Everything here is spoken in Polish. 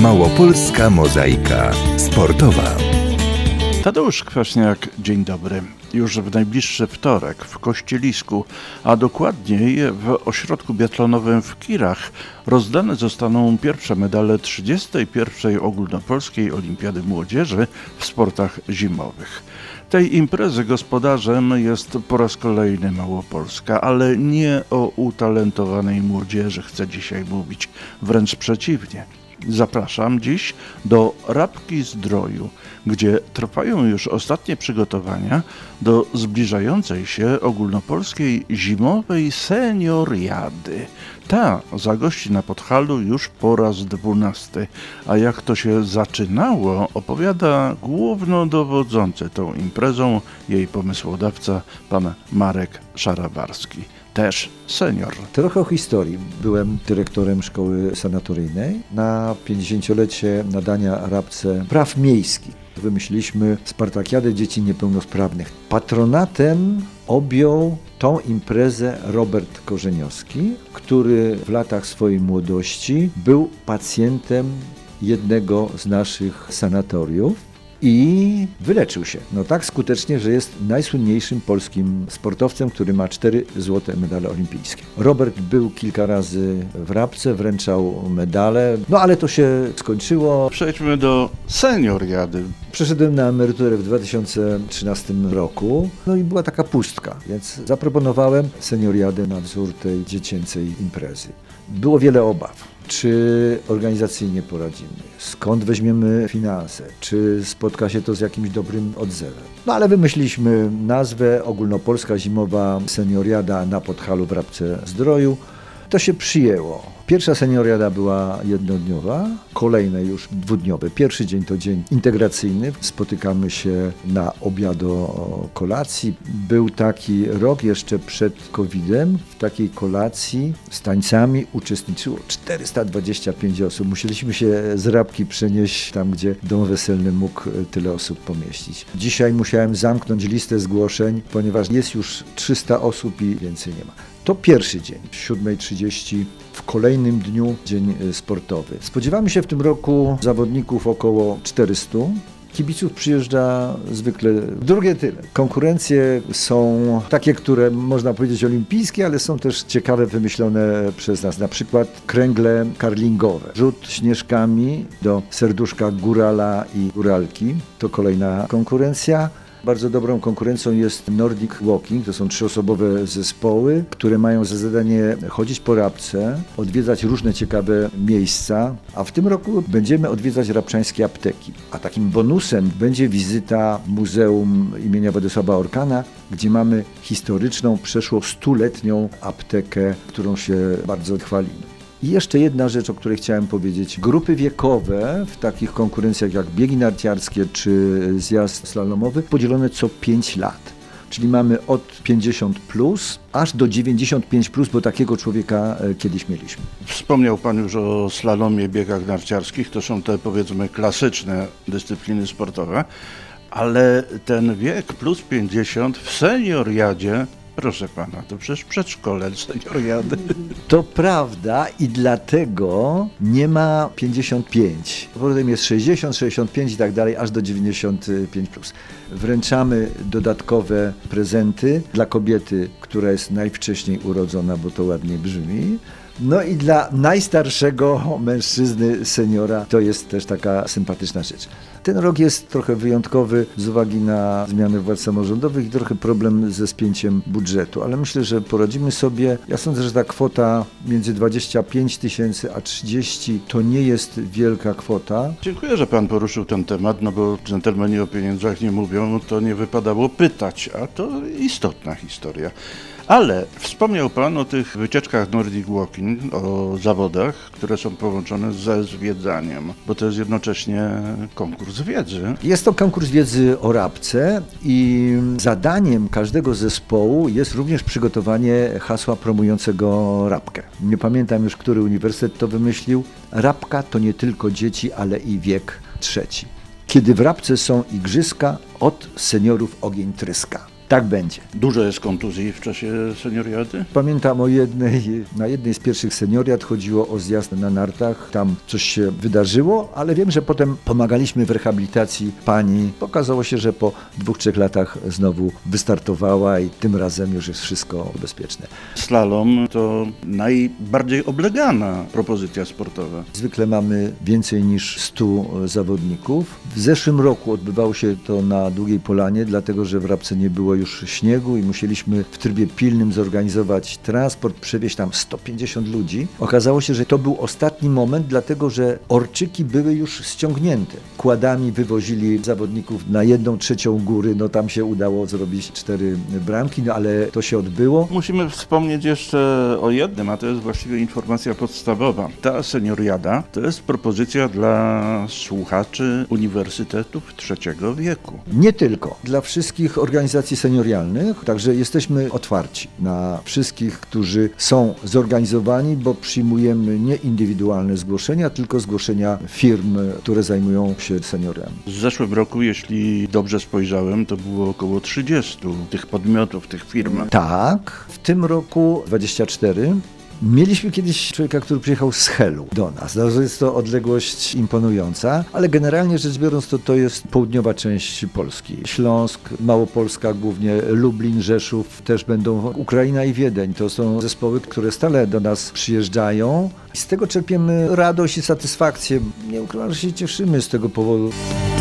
Małopolska Mozaika Sportowa. Tadeusz Kwaśniak, dzień dobry. Już w najbliższy wtorek w Kościelisku, a dokładniej w ośrodku biatlonowym w Kirach, rozdane zostaną pierwsze medale 31. Ogólnopolskiej Olimpiady Młodzieży w sportach zimowych. Tej imprezy gospodarzem jest po raz kolejny Małopolska, ale nie o utalentowanej młodzieży chcę dzisiaj mówić, wręcz przeciwnie. Zapraszam dziś do Rabki-Zdroju, gdzie trwają już ostatnie przygotowania do zbliżającej się ogólnopolskiej zimowej senioriady. Ta zagości na Podhalu już po raz 12, a jak to się zaczynało, opowiada głównodowodzący tą imprezą jej pomysłodawca, pan Marek Szarabarski. Też senior. Trochę o historii. Byłem dyrektorem szkoły sanatoryjnej. Na 50-lecie nadania Rabce praw miejskich wymyśliliśmy Spartakiadę Dzieci Niepełnosprawnych. Patronatem objął tą imprezę Robert Korzeniowski, który w latach swojej młodości był pacjentem jednego z naszych sanatoriów i wyleczył się. No tak skutecznie, że jest najsłynniejszym polskim sportowcem, który ma 4 złote medale olimpijskie. Robert był kilka razy w Rabce, wręczał medale, no ale to się skończyło. Przejdźmy do senioriady. Przeszedłem na emeryturę w 2013 roku, no i była taka pustka, więc zaproponowałem senioriadę na wzór tej dziecięcej imprezy. Było wiele obaw. Czy organizacyjnie poradzimy? Skąd weźmiemy finanse? Czy spotka się to z jakimś dobrym odzewem? No ale wymyśliliśmy nazwę Ogólnopolska Zimowa Senioriada na Podhalu w Rabce-Zdroju. To się przyjęło. Pierwsza senioriada była jednodniowa, kolejne już dwudniowe. Pierwszy dzień to dzień integracyjny. Spotykamy się na obiado-kolacji. Był taki rok jeszcze przed COVID-em. W takiej kolacji z tańcami uczestniczyło 425 osób. Musieliśmy się z Rabki przenieść tam, gdzie dom weselny mógł tyle osób pomieścić. Dzisiaj musiałem zamknąć listę zgłoszeń, ponieważ jest już 300 osób i więcej nie ma. To pierwszy dzień, 7:30 w kolejnym dniu dzień sportowy. Spodziewamy się w tym roku zawodników około 400. Kibiców przyjeżdża zwykle drugie tyle. Konkurencje są takie, które można powiedzieć olimpijskie, ale są też ciekawe, wymyślone przez nas. Na przykład kręgle curlingowe. Rzut śnieżkami do serduszka górala i góralki. To kolejna konkurencja. Bardzo dobrą konkurencją jest Nordic Walking, to są 3-osobowe zespoły, które mają za zadanie chodzić po Rabce, odwiedzać różne ciekawe miejsca, a w tym roku będziemy odwiedzać rabczańskie apteki. A takim bonusem będzie wizyta w Muzeum imienia Władysława Orkana, gdzie mamy historyczną, przeszło 100-letnią aptekę, którą się bardzo chwalimy. I jeszcze jedna rzecz, o której chciałem powiedzieć. Grupy wiekowe w takich konkurencjach jak biegi narciarskie czy zjazd slalomowy podzielone co 5 lat. Czyli mamy od 50 plus aż do 95 plus, bo takiego człowieka kiedyś mieliśmy. Wspomniał Pan już o slalomie, biegach narciarskich. To są te, powiedzmy, klasyczne dyscypliny sportowe. Ale ten wiek plus 50 w senioriadzie, proszę Pana, to przecież przedszkole senioriady. To prawda i dlatego nie ma 55. Potem jest 60, 65 i tak dalej, aż do 95 plus. Wręczamy dodatkowe prezenty dla kobiety, która jest najwcześniej urodzona, bo to ładniej brzmi. No i dla najstarszego mężczyzny, seniora, to jest też taka sympatyczna rzecz. Ten rok jest trochę wyjątkowy z uwagi na zmiany władz samorządowych i trochę problem ze spięciem budżetu, ale myślę, że poradzimy sobie. Ja sądzę, że ta kwota między 25 000 a 30 to nie jest wielka kwota. Dziękuję, że Pan poruszył ten temat, no bo dżentelmeni o pieniądzach nie mówią, to nie wypadało pytać, a to istotna historia. Ale wspomniał Pan o tych wycieczkach Nordic Walking, o zawodach, które są połączone ze zwiedzaniem, bo to jest jednocześnie konkurs wiedzy. Jest to konkurs wiedzy o Rabce i zadaniem każdego zespołu jest również przygotowanie hasła promującego Rabkę. Nie pamiętam już, który uniwersytet to wymyślił. Rabka to nie tylko dzieci, ale i wiek trzeci. Kiedy w Rabce są igrzyska, od seniorów ogień tryska. Tak będzie. Dużo jest kontuzji w czasie senioriady? Pamiętam na jednej z pierwszych senioriad chodziło o zjazd na nartach. Tam coś się wydarzyło, ale wiem, że potem pomagaliśmy w rehabilitacji pani. Okazało się, że po 2-3 latach znowu wystartowała i tym razem już jest wszystko bezpieczne. Slalom to najbardziej oblegana propozycja sportowa. Zwykle mamy więcej niż 100 zawodników. W zeszłym roku odbywało się to na Długiej Polanie, dlatego że w Rabce nie było już śniegu i musieliśmy w trybie pilnym zorganizować transport, przewieźć tam 150 ludzi. Okazało się, że to był ostatni moment, dlatego że orczyki były już ściągnięte. Kładami wywozili zawodników na 1/3 góry, no tam się udało zrobić 4 bramki, no ale to się odbyło. Musimy wspomnieć jeszcze o jednym, a to jest właściwie informacja podstawowa. Ta senioriada to jest propozycja dla słuchaczy uniwersytetów trzeciego wieku. Nie tylko. Dla wszystkich organizacji seniorialnych, także jesteśmy otwarci na wszystkich, którzy są zorganizowani, bo przyjmujemy nie indywidualne zgłoszenia, tylko zgłoszenia firm, które zajmują się seniorami. W zeszłym roku, jeśli dobrze spojrzałem, to było około 30 tych podmiotów, tych firm. Tak, w tym roku 24. Mieliśmy kiedyś człowieka, który przyjechał z Helu do nas. No, jest to odległość imponująca, ale generalnie rzecz biorąc to jest południowa część Polski. Śląsk, Małopolska głównie, Lublin, Rzeszów też będą, Ukraina i Wiedeń. To są zespoły, które stale do nas przyjeżdżają. I z tego czerpiemy radość i satysfakcję. Nie ukrywam, że się cieszymy z tego powodu.